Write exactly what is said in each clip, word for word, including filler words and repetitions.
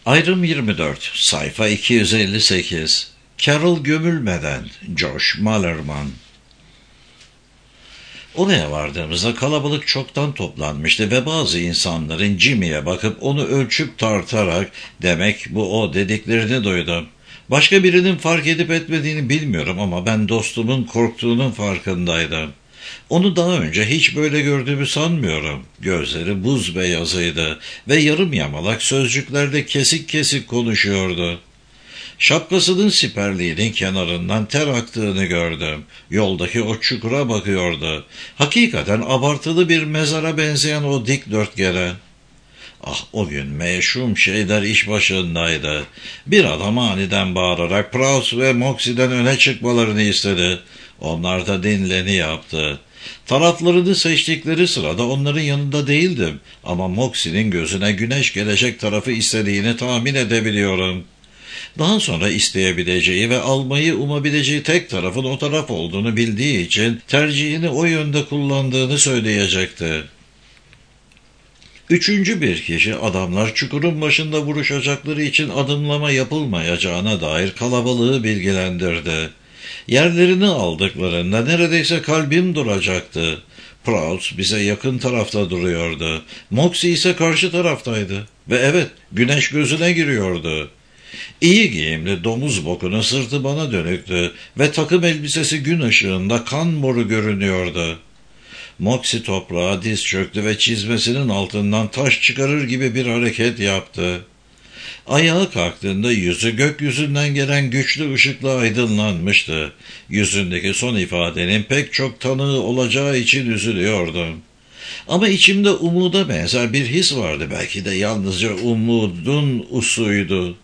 Ayrım yirmi dört, sayfa iki yüz elli sekiz. Carol gömülmeden, Josh Malerman. Oraya vardığımızda kalabalık çoktan toplanmıştı ve bazı insanların Jimmy'ye bakıp onu ölçüp tartarak demek bu o dediklerini duydum. Başka birinin fark edip etmediğini bilmiyorum ama ben dostumun korktuğunun farkındaydım. Onu daha önce hiç böyle gördüğümü sanmıyorum. Gözleri buz beyazıydı ve yarım yamalak sözcüklerde kesik kesik konuşuyordu. Şapkasının siperliğinin kenarından ter aktığını gördüm. Yoldaki o çukura bakıyordu. Hakikaten abartılı bir mezara benzeyen o dikdörtgene. Ah, o gün meşhum şeyler iş başındaydı. Bir adam aniden bağırarak Prowse ve Moxie'den öne çıkmalarını istedi. Onlar da dinleni yaptı. Taraflarını seçtikleri sırada onların yanında değildim. Ama Moxie'nin gözüne güneş gelecek tarafı istediğini tahmin edebiliyorum. Daha sonra isteyebileceği ve almayı umabileceği tek tarafın o taraf olduğunu bildiği için tercihini o yönde kullandığını söyleyecekti. Üçüncü bir kişi adamlar çukurun başında vuruşacakları için adımlama yapılmayacağına dair kalabalığı bilgilendirdi. Yerlerini aldıklarında neredeyse kalbim duracaktı. Prowse bize yakın tarafta duruyordu. Moxie ise karşı taraftaydı. Ve evet, güneş gözüne giriyordu. İyi giyimli domuz bokunu sırtı bana dönüktü ve takım elbisesi gün ışığında kan moru görünüyordu. Moxie toprağa diz çöktü ve çizmesinin altından taş çıkarır gibi bir hareket yaptı. Ayağa kalktığında yüzü gökyüzünden gelen güçlü ışıkla aydınlanmıştı. Yüzündeki son ifadenin pek çok tanığı olacağı için üzülüyordum. Ama içimde umuda benzer bir his vardı. Belki de yalnızca umudun usuydu.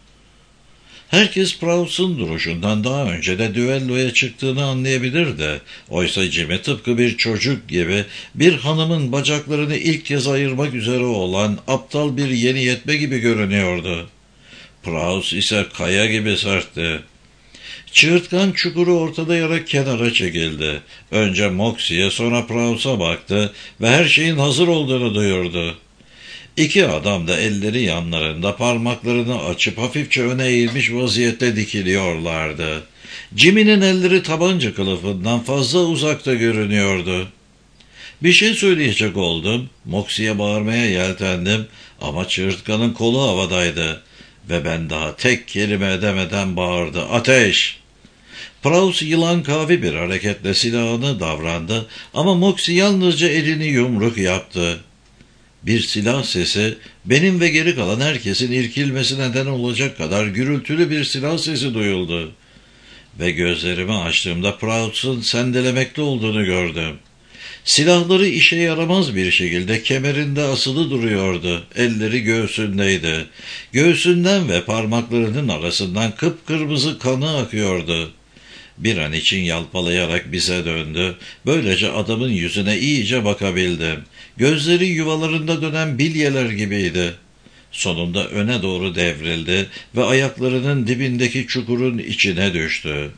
Herkes Prowse'un duruşundan daha önce de düelloya çıktığını anlayabilirdi. Oysa Jimmy tıpkı bir çocuk gibi bir hanımın bacaklarını ilk kez ayırmak üzere olan aptal bir yeni yetme gibi görünüyordu. Prowse ise kaya gibi sertti. Çığırtkan çukuru ortalayarak kenara çekildi. Önce Moxie'ye sonra Prowse'a baktı ve her şeyin hazır olduğunu duyurdu. İki adam da elleri yanlarında parmaklarını açıp hafifçe öne eğilmiş vaziyette dikiliyorlardı. Jimmy'nin elleri tabanca kılıfından fazla uzakta görünüyordu. Bir şey söyleyecek oldum. Moxie'ye bağırmaya yeltendim ama çığırtkanın kolu havadaydı ve ben daha tek kelime edemeden bağırdı. Ateş! Prowse yılan kavi bir hareketle silahını davrandı ama Moxie yalnızca elini yumruk yaptı. Bir silah sesi, benim ve geri kalan herkesin irkilmesi neden olacak kadar gürültülü bir silah sesi duyuldu. Ve gözlerimi açtığımda Prowse'un sendelemekte olduğunu gördüm. Silahları işe yaramaz bir şekilde kemerinde asılı duruyordu. Elleri göğsündeydi. Göğsünden ve parmaklarının arasından kıpkırmızı kanı akıyordu. Bir an için yalpalayarak bize döndü. Böylece adamın yüzüne iyice bakabildim. Gözleri yuvalarında dönen bilyeler gibiydi. Sonunda öne doğru devrildi ve ayaklarının dibindeki çukurun içine düştü.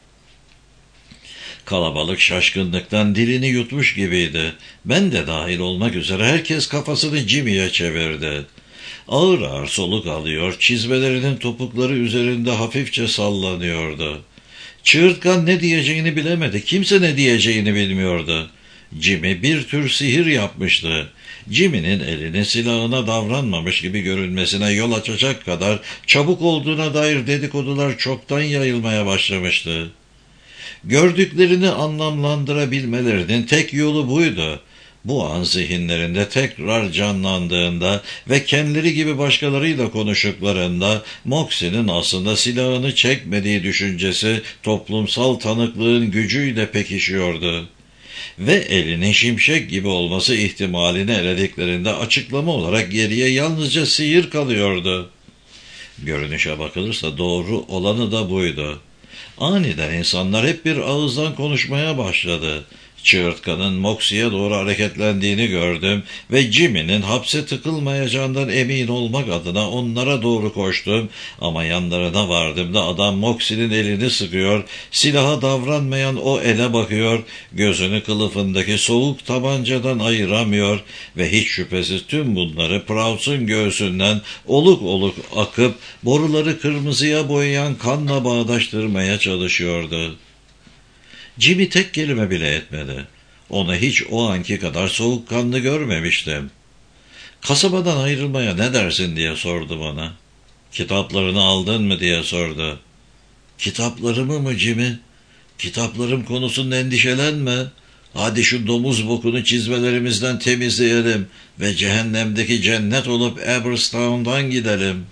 Kalabalık şaşkınlıktan dilini yutmuş gibiydi. Ben de dahil olmak üzere herkes kafasını Jimmy'ye çevirdi. Ağır ağır soluk alıyor, çizmelerinin topukları üzerinde hafifçe sallanıyordu. Çığırtkan ne diyeceğini bilemedi. Kimse ne diyeceğini bilmiyordu. Jimmy bir tür sihir yapmıştı. Jimmy'nin elinin silahına davranmamış gibi görünmesine yol açacak kadar çabuk olduğuna dair dedikodular çoktan yayılmaya başlamıştı. Gördüklerini anlamlandırabilmelerinin tek yolu buydu. Bu an zihinlerinde tekrar canlandığında ve kendileri gibi başkalarıyla konuştuklarında Moxie'nin aslında silahını çekmediği düşüncesi toplumsal tanıklığın gücüyle pekişiyordu. Ve elinin şimşek gibi olması ihtimalini elediklerinde açıklama olarak geriye yalnızca sihir kalıyordu. Görünüşe bakılırsa doğru olanı da buydu. Aniden insanlar hep bir ağızdan konuşmaya başladı. Çığırtkanın Moxie'ye doğru hareketlendiğini gördüm ve Jimmy'nin hapse tıkılmayacağından emin olmak adına onlara doğru koştum ama yanlarına vardığımda adam Moxie'nin elini sıkıyor, silaha davranmayan o ele bakıyor, gözünü kılıfındaki soğuk tabancadan ayıramıyor ve hiç şüphesiz tüm bunları Prouds'un göğsünden oluk oluk akıp boruları kırmızıya boyayan kanla bağdaştırmaya çalışıyordu. Jimmy tek kelime bile etmedi. Onu hiç o anki kadar soğukkanlı görmemiştim. Kasabadan ayrılmaya ne dersin diye sordu bana. Kitaplarını aldın mı diye sordu. Kitaplarımı mı Jimmy? Kitaplarım konusunda endişelenme. Hadi şu domuz bokunu çizmelerimizden temizleyelim ve cehennemdeki cennet olup Aberstown'dan gidelim.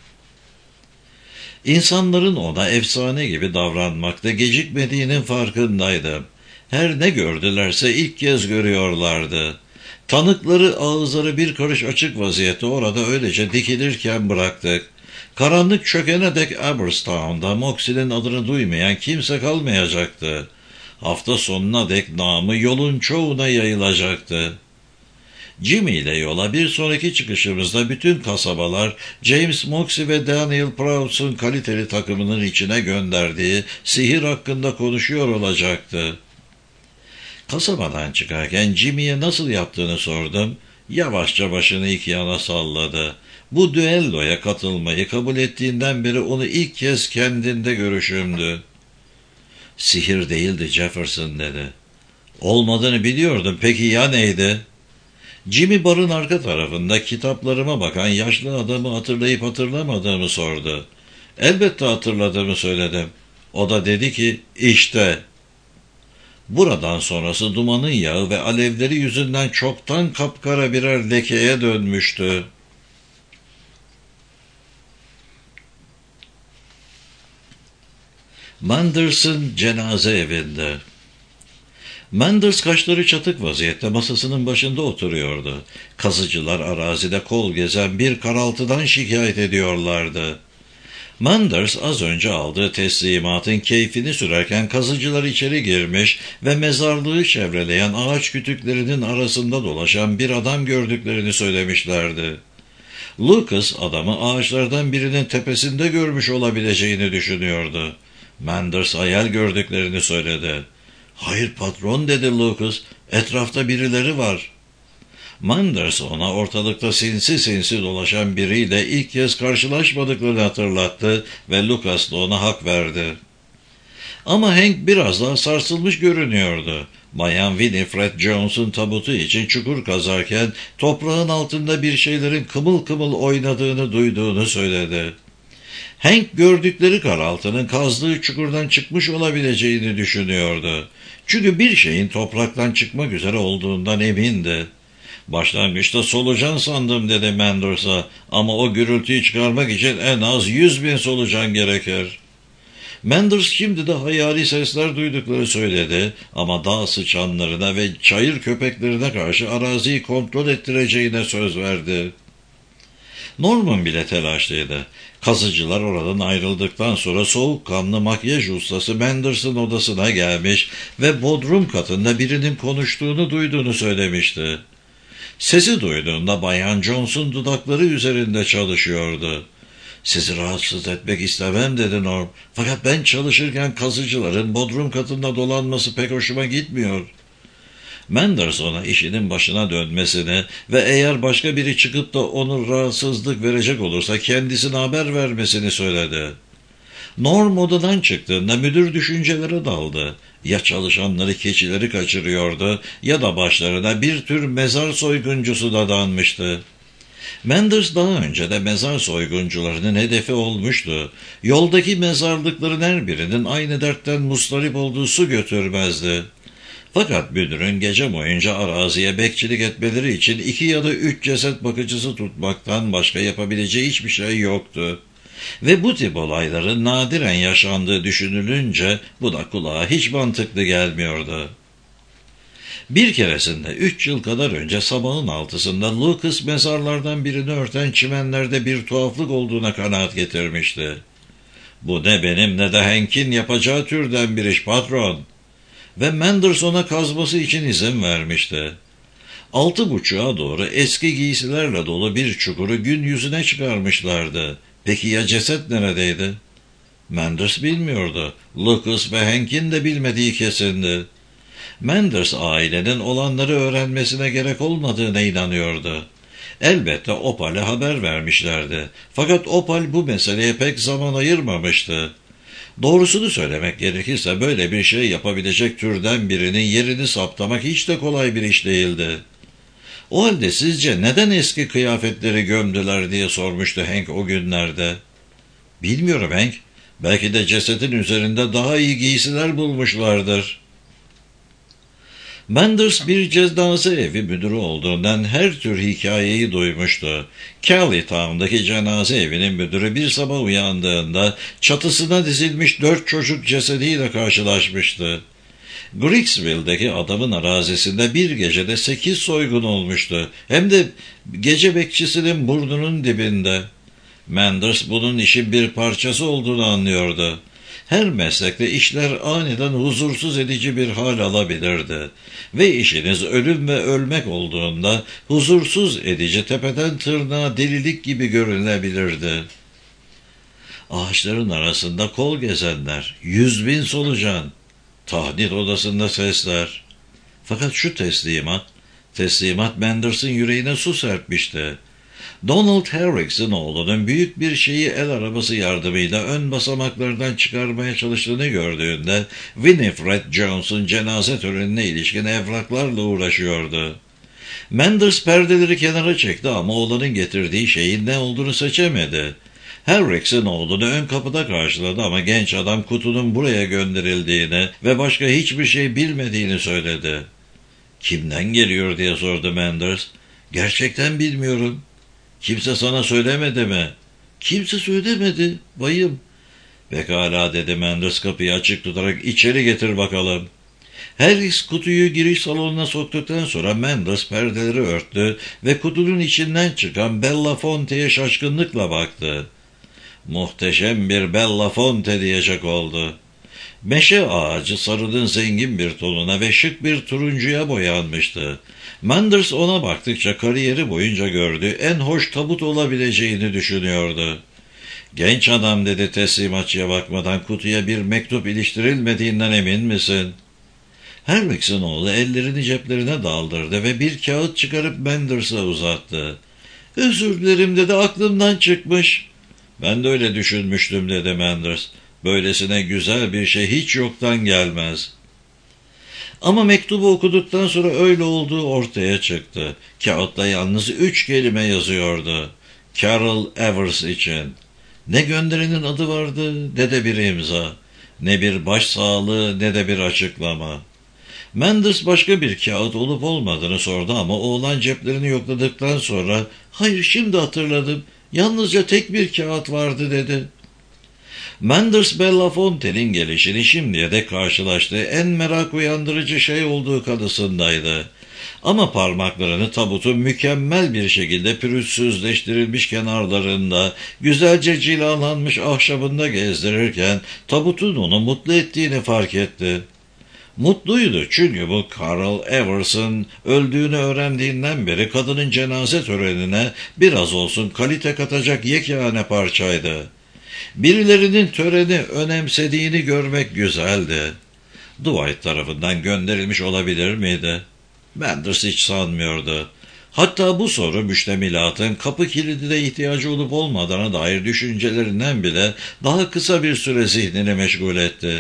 İnsanların ona efsane gibi davranmakta gecikmediğinin farkındaydım. Her ne gördülerse ilk kez görüyorlardı. Tanıkları ağızları bir karış açık vaziyette orada öylece dikilirken bıraktık. Karanlık çökene dek Aberstown'da Moxie'nin adını duymayan kimse kalmayacaktı. Hafta sonuna dek namı yolun çoğuna yayılacaktı. Jimmy ile yola bir sonraki çıkışımızda bütün kasabalar James Moxie ve Daniel Prouds'un kaliteli takımının içine gönderdiği sihir hakkında konuşuyor olacaktı. Kasabadan çıkarken Jimmy'ye nasıl yaptığını sordum. Yavaşça başını iki yana salladı. Bu düelloya katılmayı kabul ettiğinden beri onu ilk kez kendinde görüşümdü. Sihir değildi Jefferson dedi. Olmadığını biliyordum. Peki ya neydi? Jimmy barın arka tarafında kitaplarıma bakan yaşlı adamı hatırlayıp hatırlamadığımı sordu. Elbette hatırladığımı söyledim. O da dedi ki işte. Buradan sonrası dumanın yağı ve alevleri yüzünden çoktan kapkara birer lekeye dönmüştü. Manders'ın cenaze evinde. Manders kaşları çatık vaziyette masasının başında oturuyordu. Kazıcılar arazide kol gezen bir karaltıdan şikayet ediyorlardı. Manders az önce aldığı teslimatın keyfini sürerken kazıcılar içeri girmiş ve mezarlığı çevreleyen ağaç kütüklerinin arasında dolaşan bir adam gördüklerini söylemişlerdi. Lucas adamı ağaçlardan birinin tepesinde görmüş olabileceğini düşünüyordu. Manders hayal gördüklerini söyledi. "Hayır patron," dedi Lucas, "etrafta birileri var." Manders ona ortalıkta sinsi sinsi dolaşan biriyle ilk kez karşılaşmadıklarını hatırlattı ve Lucas da ona hak verdi. Ama Hank biraz daha sarsılmış görünüyordu. Bayan Winifred Jones'un tabutu için çukur kazarken toprağın altında bir şeylerin kımıl kımıl oynadığını duyduğunu söyledi. Hank gördükleri karaltının kazdığı çukurdan çıkmış olabileceğini düşünüyordu. Çünkü bir şeyin topraktan çıkmak üzere olduğundan emindi. "Başlangıçta solucan sandım," dedi Manders'a, "ama o gürültüyü çıkarmak için en az yüz bin solucan gerekir." Manders şimdi de hayali sesler duydukları söyledi ama dağ sıçanlarına ve çayır köpeklerine karşı araziyi kontrol ettireceğine söz verdi. Norman bile telaşlıydı. Kazıcılar oradan ayrıldıktan sonra soğukkanlı makyaj ustası Manders'ın odasına gelmiş ve bodrum katında birinin konuştuğunu duyduğunu söylemişti. Sesi duyduğunda Bayan Jones'un dudakları üzerinde çalışıyordu. "Sizi rahatsız etmek istemem," dedi Norm. "Fakat ben çalışırken kazıcıların bodrum katında dolanması pek hoşuma gitmiyor." Manders ona işinin başına dönmesini ve eğer başka biri çıkıp da onu rahatsızlık verecek olursa kendisine haber vermesini söyledi. Norm odadan çıktığında müdür düşüncelere daldı. Ya çalışanları keçileri kaçırıyordu ya da başlarına bir tür mezar soyguncusu dadanmıştı. Manders daha önce de mezar soyguncularının hedefi olmuştu. Yoldaki mezarlıkların her birinin aynı dertten mustarip olduğu su götürmezdi. Fakat müdürün gece boyunca araziye bekçilik etmeleri için iki ya da üç ceset bakıcısı tutmaktan başka yapabileceği hiçbir şey yoktu. Ve bu tip olayların nadiren yaşandığı düşünülünce bu da kulağa hiç mantıklı gelmiyordu. Bir keresinde üç yıl kadar önce sabahın altısında Lucas mezarlardan birini örten çimenlerde bir tuhaflık olduğuna kanaat getirmişti. "Bu ne benim ne de Hank'in yapacağı türden bir iş patron." ve Manderson'a kazması için izin vermişti. Altı buçuğa doğru eski giysilerle dolu bir çukuru gün yüzüne çıkarmışlardı. Peki ya ceset neredeydi? Manders bilmiyordu. Lucas ve Hank'in de bilmediği kesindi. Manders ailenin olanları öğrenmesine gerek olmadığına inanıyordu. Elbette Opal'e haber vermişlerdi. Fakat Opal bu meseleye pek zaman ayırmamıştı. Doğrusunu söylemek gerekirse böyle bir şey yapabilecek türden birinin yerini saptamak hiç de kolay bir iş değildi. O halde sizce neden eski kıyafetleri gömdüler diye sormuştu Hank o günlerde. Bilmiyorum Hank. Belki de cesedin üzerinde daha iyi giysiler bulmuşlardır. Manders bir cenaze evi müdürü olduğundan her tür hikayeyi duymuştu. Cali Town'daki cenaze evinin müdürü bir sabah uyandığında çatısına dizilmiş dört çocuk cesediyle karşılaşmıştı. Grigsville'deki adamın arazisinde bir gecede sekiz soygun olmuştu. Hem de gece bekçisinin burnunun dibinde. Manders bunun işin bir parçası olduğunu anlıyordu. Her meslekte işler aniden huzursuz edici bir hal alabilirdi. Ve işiniz ölüm ve ölmek olduğunda huzursuz edici tepeden tırnağa delilik gibi görünebilirdi. Ağaçların arasında kol gezenler, yüz bin solucan, tahdit odasında sesler. Fakat şu teslimat, teslimat Manders'ın yüreğine su serpmişti. Donald Harricks'in oğlunun büyük bir şeyi el arabası yardımıyla ön basamaklardan çıkarmaya çalıştığını gördüğünde Winifred Jones'un cenaze törenine ilişkin evraklarla uğraşıyordu. Manders perdeleri kenara çekti ama oğlanın getirdiği şeyin ne olduğunu seçemedi. Harricks'in oğlunu ön kapıda karşıladı ama genç adam kutunun buraya gönderildiğini ve başka hiçbir şey bilmediğini söyledi. "Kimden geliyor?" diye sordu Manders. "Gerçekten bilmiyorum." "Kimse sana söylemedi mi?" "Kimse söylemedi, bayım." "Pekala," dedi Manders kapıyı açık tutarak, "içeri getir bakalım." Harris kutuyu giriş salonuna soktuktan sonra Manders perdeleri örttü ve kutunun içinden çıkan Bellafonte'ye şaşkınlıkla baktı. "Muhteşem bir Bellafonte," diyecek oldu. Meşe ağacı sarının zengin bir tonuna ve şık bir turuncuya boyanmıştı. Manders ona baktıkça kariyeri boyunca gördüğü en hoş tabut olabileceğini düşünüyordu. "Genç adam," dedi teslimatçıya bakmadan, "kutuya bir mektup iliştirilmediğinden emin misin?" Harricks'in oğlu ellerini ceplerine daldırdı ve bir kağıt çıkarıp Manders'a uzattı. "Özür dilerim," dedi, "aklımdan çıkmış." "Ben de öyle düşünmüştüm," dedi Manders. "Böylesine güzel bir şey hiç yoktan gelmez." Ama mektubu okuduktan sonra öyle olduğu ortaya çıktı. Kağıtta yalnız üç kelime yazıyordu. Carol Evers için. Ne gönderenin adı vardı, ne de bir imza. Ne bir başsağlığı, ne de bir açıklama. Manders başka bir kağıt olup olmadığını sordu ama oğlan ceplerini yokladıktan sonra "Hayır, şimdi hatırladım. Yalnızca tek bir kağıt vardı," dedi. Manders Bellafonte'nin gelişini şimdiye de karşılaştığı en merak uyandırıcı şey olduğu kanısındaydı. Ama parmaklarını tabutun mükemmel bir şekilde pürüzsüzleştirilmiş kenarlarında, güzelce cilalanmış ahşabında gezdirirken tabutun onu mutlu ettiğini fark etti. Mutluydu çünkü bu Carol Evers'ın öldüğünü öğrendiğinden beri kadının cenaze törenine biraz olsun kalite katacak yegane parçaydı. Birilerinin töreni önemsediğini görmek güzeldi. Dwight tarafından gönderilmiş olabilir miydi? Manders hiç sanmıyordu. Hatta bu soru müştemilatın kapı kilidine ihtiyacı olup olmadığına dair düşüncelerinden bile daha kısa bir süre zihnini meşgul etti.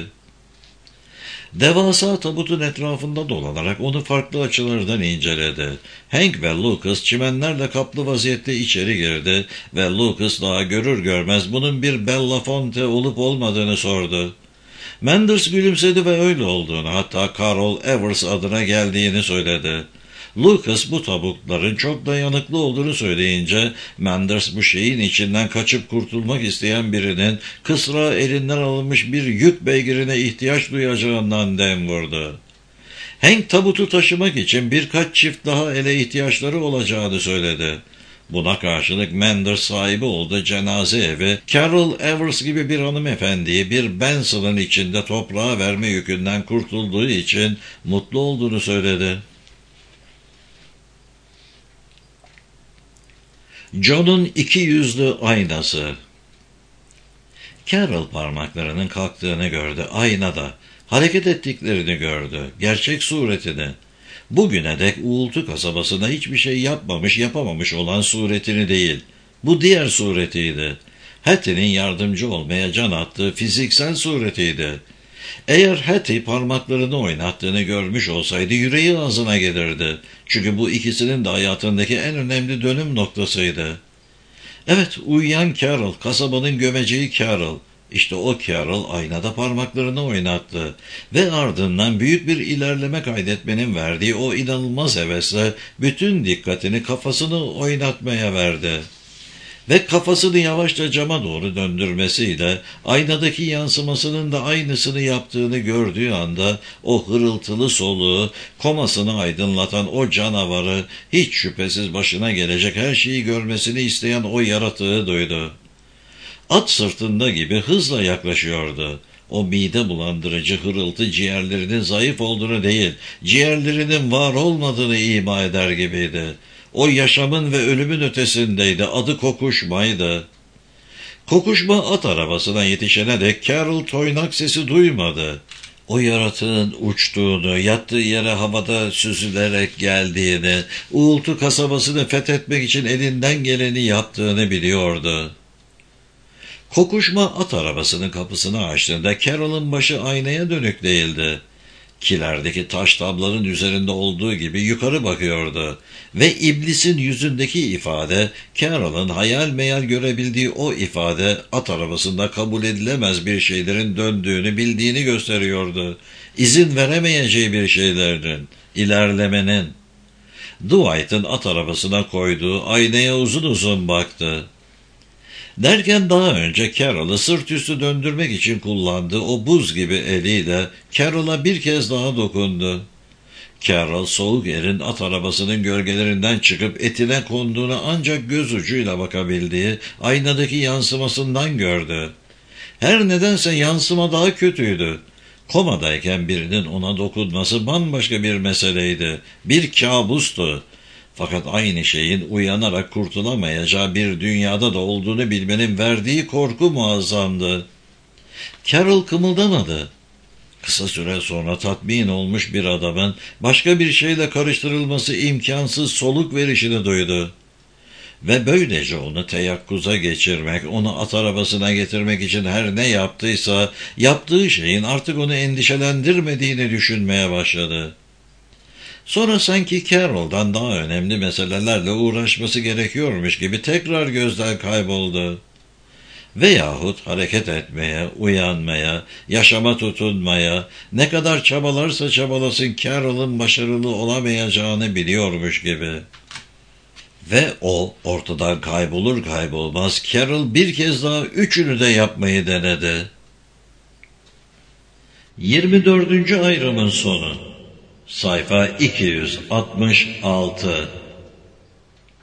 Devasa tabutun etrafında dolanarak onu farklı açılardan inceledi. Hank ve Lucas çimenlerle kaplı vaziyette içeri girdi ve Lucas daha görür görmez bunun bir Bellafonte olup olmadığını sordu. Manders gülümsedi ve öyle olduğunu, hatta Carol Evers adına geldiğini söyledi. Lucas bu tabutların çok dayanıklı olduğunu söyleyince Manders bu şeyin içinden kaçıp kurtulmak isteyen birinin kısra elinden alınmış bir yük beygirine ihtiyaç duyacağından dem vurdu. Hank tabutu taşımak için birkaç çift daha ele ihtiyaçları olacağını söyledi. Buna karşılık Manders sahibi olduğu cenaze evi, Carol Evers gibi bir hanımefendiyi bir Benson'ın içinde toprağa verme yükünden kurtulduğu için mutlu olduğunu söyledi. John'un iki yüzlü aynası. Carol parmaklarının kalktığını gördü. Aynada hareket ettiklerini gördü. Gerçek suretini. Bugüne dek Uğultu kasabasına hiçbir şey yapmamış, yapamamış olan suretini değil. Bu diğer suretiydi. Hattie'nin yardımcı olmaya can attığı fiziksel suretiydi. Eğer Hattie parmaklarını oynattığını görmüş olsaydı yüreği ağzına gelirdi. Çünkü bu ikisinin de hayatındaki en önemli dönüm noktasıydı. Evet, uyuyan Carol, kasabanın gömeceği Carol. İşte o Carol aynada parmaklarını oynattı ve ardından büyük bir ilerleme kaydetmenin verdiği o inanılmaz hevesle bütün dikkatini kafasını oynatmaya verdi. Ve kafasını yavaşça cama doğru döndürmesiyle aynadaki yansımasının da aynısını yaptığını gördüğü anda o hırıltılı soluğu, komasını aydınlatan o canavarı, hiç şüphesiz başına gelecek her şeyi görmesini isteyen o yaratığı duydu. At sırtında gibi hızla yaklaşıyordu. O mide bulandırıcı hırıltı ciğerlerinin zayıf olduğunu değil, ciğerlerinin var olmadığını ima eder gibiydi. O yaşamın ve ölümün ötesindeydi, adı kokuşmaydı. Kokuşma at arabasına yetişene dek Carol toynak sesi duymadı. O yaratığın uçtuğunu, yattığı yere havada süzülerek geldiğini, Uğultu kasabasını fethetmek için elinden geleni yaptığını biliyordu. Kokuşma at arabasının kapısını açtığında Carol'ın başı aynaya dönük değildi. Kilerdeki taş tablanın üzerinde olduğu gibi yukarı bakıyordu ve iblisin yüzündeki ifade, Carol'ın hayal meyal görebildiği o ifade, at arabasında kabul edilemez bir şeylerin döndüğünü bildiğini gösteriyordu. İzin veremeyeceği bir şeylerin, ilerlemenin. Dwight'ın at arabasına koyduğu aynaya uzun uzun baktı. Derken daha önce Carol'ı sırt üstü döndürmek için kullandığı o buz gibi eliyle Carol'a bir kez daha dokundu. Carol soğuk erin at arabasının gölgelerinden çıkıp etine konduğunu ancak göz ucuyla bakabildiği aynadaki yansımasından gördü. Her nedense yansıma daha kötüydü. Komadayken birinin ona dokunması bambaşka bir meseleydi. Bir kabustu. Fakat aynı şeyin uyanarak kurtulamayacağı bir dünyada da olduğunu bilmenin verdiği korku muazzamdı. Carol kımıldamadı. Kısa süre sonra tatmin olmuş bir adamın başka bir şeyle karıştırılması imkansız soluk verişini duydu. Ve böylece onu teyakkuza geçirmek, onu at arabasına getirmek için her ne yaptıysa, yaptığı şeyin artık onu endişelendirmediğini düşünmeye başladı. Sonra sanki Carol'dan daha önemli meselelerle uğraşması gerekiyormuş gibi tekrar gözden kayboldu. Veyahut hareket etmeye, uyanmaya, yaşama tutunmaya, ne kadar çabalarsa çabalasın Carol'ın başarılı olamayacağını biliyormuş gibi. Ve o ortadan kaybolur kaybolmaz Carol bir kez daha üçünü de yapmayı denedi. yirmi dördüncü ayrımın sonu. Sayfa iki yüz altmış altı.